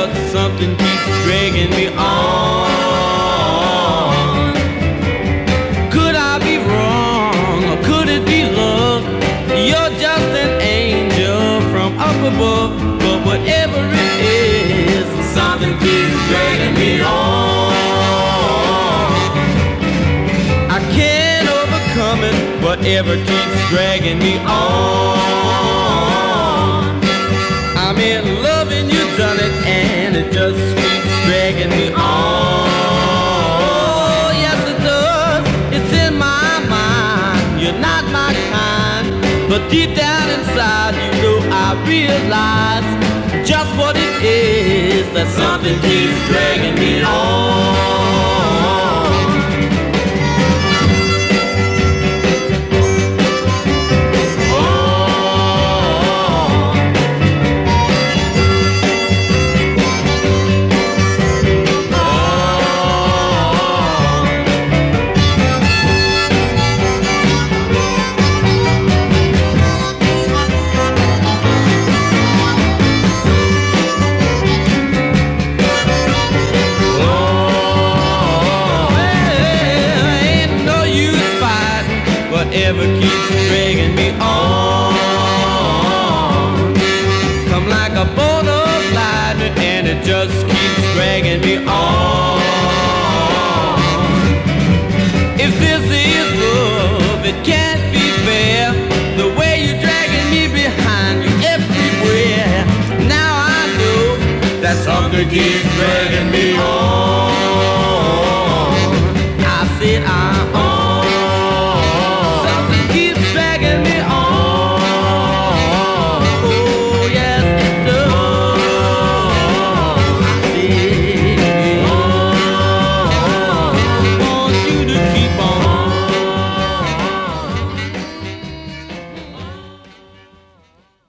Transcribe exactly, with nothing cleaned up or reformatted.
but something keeps dragging me on. Could I be wrong, or could it be love? You're just an angel from up above, but whatever it is, something keeps dragging me on. I can't overcome it, whatever keeps dragging me on. I'm in love and you've done it, and it just keeps dragging me on. Oh, yes it does, it's in my mind, you're not my kind. But deep down inside, you know I realize just what it is, that something keeps dragging me on. Whatever keeps dragging me on, come like a bolt of lightning, and it just keeps dragging me on. If this is love, it can't be fair, the way you're dragging me behind you everywhere. Now I know that something keeps dragging me on. I said I